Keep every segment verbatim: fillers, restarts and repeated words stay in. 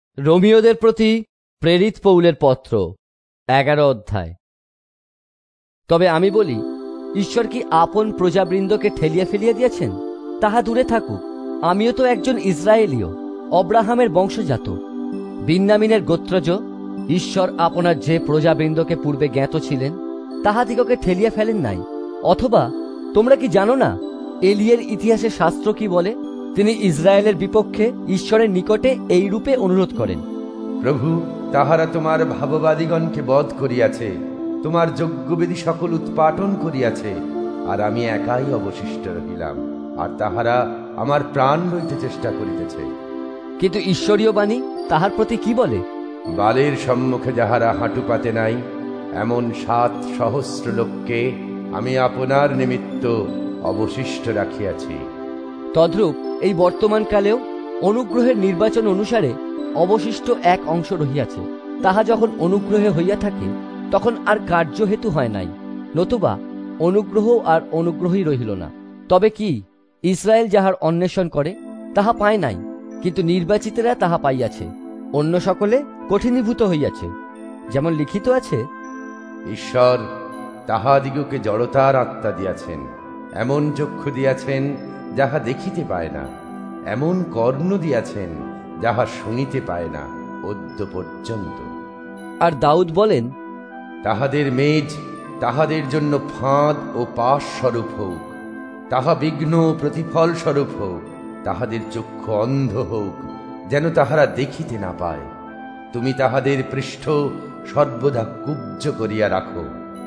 রোমীয়দের প্রতি প্রেরিত পৌলের পত্র, এগারো অধ্যায়। তবে আমি বলি, ঈশ্বর কি আপন প্রজাবৃন্দকে ঠেলিয়া ফেলিয়া দিয়েছেন? তাহা দূরে থাকুক। আমিও তো একজন ইসরায়েলীয়, অব্রাহামের বংশজাত, বিন্যামিনের গোত্রজ। ঈশ্বর আপনার যে প্রজাবৃন্দকে পূর্বে জ্ঞাত ছিলেন, তাহাদিগকে ঠেলিয়া ফেলেন নাই। অথবা তোমরা কি জানো না, এলিয়ের ইতিহাসে শাস্ত্র কি বলে? তিনি ইসরায়েলের বিপক্ষে ঈশ্বরের নিকটে এই রূপে অনুরোধ করেন, প্রভু, তাহারা তোমার ভাববাদীগণকে বধ করিয়াছে, তোমার যজ্ঞবেদী সকল উৎপাটন করিয়াছে, আর আমি একাই অবশিষ্ট রহিলাম, আর তাহারা আমার প্রাণ লইতে চেষ্টা করিতেছে। কিন্তু ঈশ্বরীয় বাণী তাহার প্রতি কি বলে? বালের সম্মুখে যাহারা হাঁটু পাতে নাই, এমন সাত সহস্র লোককে আমি আপনার নিমিত্ত অবশিষ্ট রাখিয়াছি। তদ্রূপ এই বর্তমান কালেও অনুগ্রহের নির্বাচন অনুসারে অবশিষ্ট এক অংশ রহিয়াছে। তাহা যখন অনুগ্রহে হইয়া থাকে, তখন আর কার্য হেতু হয় নাই, নতুবা অনুগ্রহ আর অনুগ্রহই রহিল না। তবে কি, ইসরায়েল যাহার অন্বেষণ করে তাহা পায় নাই, কিন্তু নির্বাচিতেরা তাহা পাইয়াছে। অন্য সকলে কঠিনীভূত হইয়াছে। যেমন লিখিত আছে, ঈশ্বর তাহাদিগকে জড়তার আত্মা দিয়াছেন, এমন চক্ষু দিয়াছেন যাহা দেখিতে পায় না, এমন কর্ণ দিয়াছেন যাহা শুনিতে পায় না অদ্য পর্যন্ত। আর দাউদ বলেন, তাহাদের মেজ তাহাদের জন্য ফাঁদ ও পাশ স্বরূপ হোক, তাহা বিঘ্ন প্রতিফল স্বরূপ হোক, তাহাদের চক্ষু অন্ধ হোক, যেন তাহারা দেখিতে না পায়। তুমি তাহাদের পৃষ্ঠ সর্বদা কুব্জ করিয়া রাখো।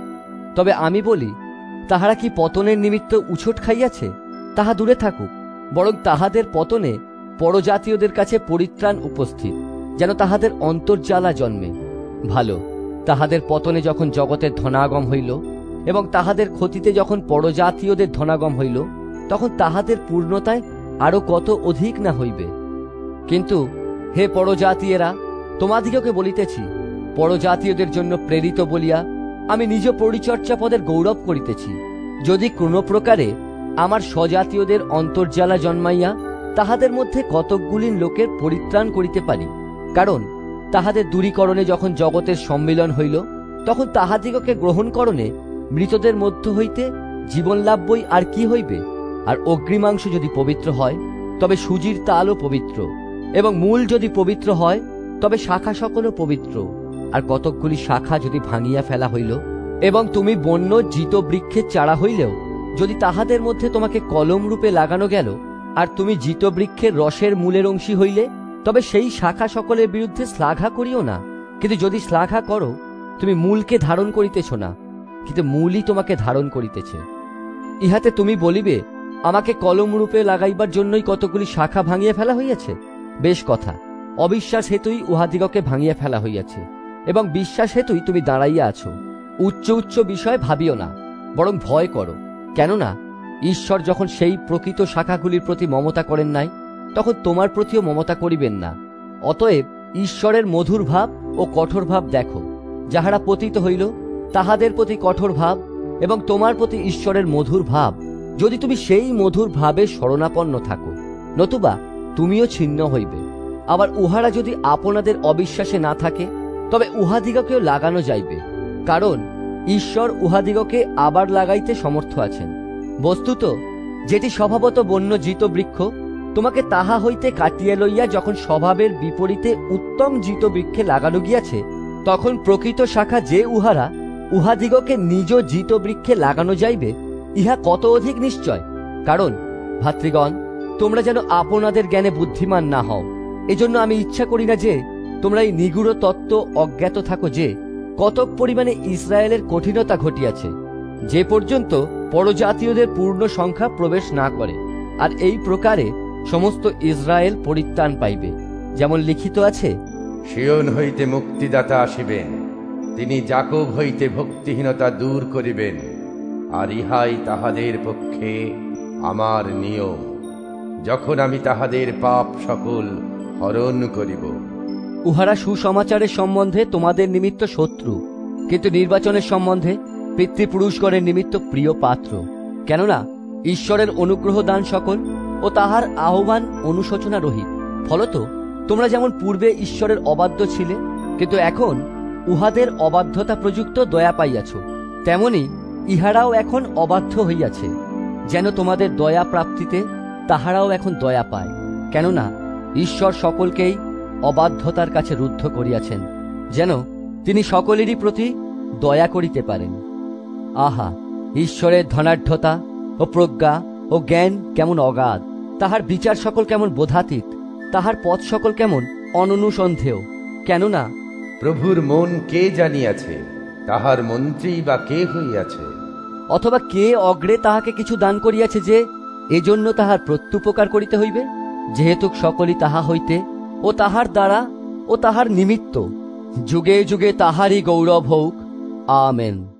তবে আমি বলি, তাহারা কি পতনের নিমিত্ত উছট খাইয়াছে? তাহা দূরে থাকুক, বরং তাহাদের পতনে পরজাতীয়দের কাছে পরিত্রাণ উপস্থিত, যেন তাহাদের অন্তর্জ্বালা জন্মে। ভালো, তাহাদের পতনে যখন জগতের ধনাগম হইল, এবং তাহাদের ক্ষতিতে যখন পরজাতীয়দের ধনাগম হইল, তখন তাহাদের পূর্ণতায় আরো কত অধিক না হইবে। কিন্তু হে পরজাতীয়েরা, তোমাদিগকে বলিতেছি, পরজাতীয়দের জন্য প্রেরিত বলিয়া আমি নিজ পরিচর্যা পদের গৌরব করিতেছি, যদি কোন প্রকারে আমার স্বজাতীয়দের অন্তর্জ্বালা জন্মাইয়া তাহাদের মধ্যে কতকগুলিন লোকের পরিত্রাণ করিতে পারি। কারণ তাহাদের দূরীকরণে যখন জগতের সম্মিলন হইল, তখন তাহাদিগকে গ্রহণকরণে মৃতদের মধ্য হইতে জীবন লাভই আর কি হইবে? আর অগ্রিমাংশ যদি পবিত্র হয়, তবে সুজির তালও পবিত্র, এবং মূল যদি পবিত্র হয়, তবে শাখা সকলও পবিত্র। আর কতকগুলি শাখা যদি ভাঙিয়া ফেলা হইল, এবং তুমি বন্য জিত বৃক্ষের চারা হইলেও যদি তাহাদের মধ্যে তোমাকে কলম রূপে লাগানো গেল, আর তুমি জিত বৃক্ষের রসের মূলের অংশী হইলে, তবে সেই শাখা সকলের বিরুদ্ধে শ্লাঘা করিও না। কিন্তু যদি শ্লাঘা করো, তুমি মূলকে ধারণ করিতেছ না, কিন্তু মূলই তোমাকে ধারণ করিতেছে। ইহাতে তুমি বলিবে, আমাকে কলম রূপে লাগাইবার জন্যই কতগুলি শাখা ভাঙিয়া ফেলা হইয়াছে। বেশ কথা, অবিশ্বাস হেতুই উহাদিগকে ভাঙিয়া ফেলা হইয়াছে, এবং বিশ্বাস হেতুই তুমি দাঁড়াইয়া আছো। উচ্চ উচ্চ বিষয় ভাবিও না, বরং ভয় করো। কেননা ঈশ্বর যখন সেই প্রকৃত শাখাগুলির প্রতি মমতা করেন নাই, তখন তোমার প্রতিও মমতা করিবেন না। অতএব ঈশ্বরের মধুর ভাব ও কঠোর ভাব দেখো। যাহারা পতিত হইল, তাহাদের প্রতি কঠোর ভাব, এবং তোমার প্রতি ঈশ্বরের মধুর ভাব, যদি তুমি সেই মধুর ভাবে শরণাপন্ন থাকো, নতুবা তুমিও ছিন্ন হইবে। আবার উহারা যদি আপনাদের অবিশ্বাসে না থাকে, তবে উহাদিগকেও লাগানো যাইবে, কারণ ঈশ্বর উহাদিগকে আবার লাগাইতে সমর্থ আছেন। বস্তুত যেটি স্বভাবত বন্য জিত বৃক্ষ, তোমাকে তাহা হইতে কাটিয়ে লইয়া যখন স্বভাবের বিপরীতে উত্তম জিত বৃক্ষে লাগানো গিয়াছে, তখন প্রকৃত শাখা যে উহারা, উহাদিগকে নিজ জিত বৃক্ষে লাগানো যাইবে, ইহা কত অধিক নিশ্চয়। কারণ ভাতৃগণ, তোমরা যেন আপনাদের জ্ঞানে বুদ্ধিমান না হও। এজন্য আমি ইচ্ছা করি না যে তোমরা এই নিগূঢ় তত্ত্ব অজ্ঞাত থাকো যে কতক পরিমাণে ইসরায়েলের কঠিনতা ঘটিয়াছে, যে পর্যন্ত পরজাতীয়দের পূর্ণ সংখ্যা প্রবেশ না করে। আর এই প্রকারে সমস্ত ইসরায়েল পরিত্রাণ পাইবে। যেমন লিখিত আছে, সিয়ন হইতে মুক্তিদাতা আসিবেন, তিনি যাকব হইতে ভক্তিহীনতা দূর করিবেন, আর ইহাই তাহাদের পক্ষে আমার নিয়ম, যখন আমি তাহাদের পাপ সকল হরণ করিব। উহারা সুসমাচারের সম্বন্ধে তোমাদের নিমিত্ত শত্রু, কিন্তু নির্বাচনের সম্বন্ধে পিতৃপুরুষগণের নিমিত্ত প্রিয় পাত্র। কেননা ঈশ্বরের অনুগ্রহ দান সকল ও তাহার আহ্বান অনুশোচনা রহিত। ফলত তোমরা যেমন পূর্বে ঈশ্বরের অবাধ্য ছিলে, কিন্তু এখন উহাদের অবাধ্যতা প্রযুক্ত দয়া পাইয়াছ, তেমনি ইহারাও এখন অবাধ্য হইয়াছে, যেন তোমাদের দয়া প্রাপ্তিতে তাহারাও এখন দয়া পায়। কেননা ঈশ্বর সকলকেই অবাধ্যতার কাছে রুদ্ধ করিয়াছেন, যেন তিনি সকলেরই প্রতি দয়া করিতে পারেন। আহা, ঈশ্বরের ধনাঢ্যতা ও প্রজ্ঞা ও জ্ঞান কেমন অগাধ! তাহার বিচার সকল কেমন বোধাতীত! তাহার পথ সকল কেমন অননুসন্দেহ! কেননা প্রভুর মন কে জানিয়াছে? তাহার মন্ত্রী বা কে হইয়াছে? অথবা কে অগ্রে তাহাকে কিছু দান করিয়াছে যে এজন্য তাহার প্রত্যুপকার করিতে হইবে? যেহেতু সকলই তাহা হইতে ও তাহার দ্বারা ও তাহার নিমিত্ত যুগে যুগে তাহারই গৌরব হউক। আমেন।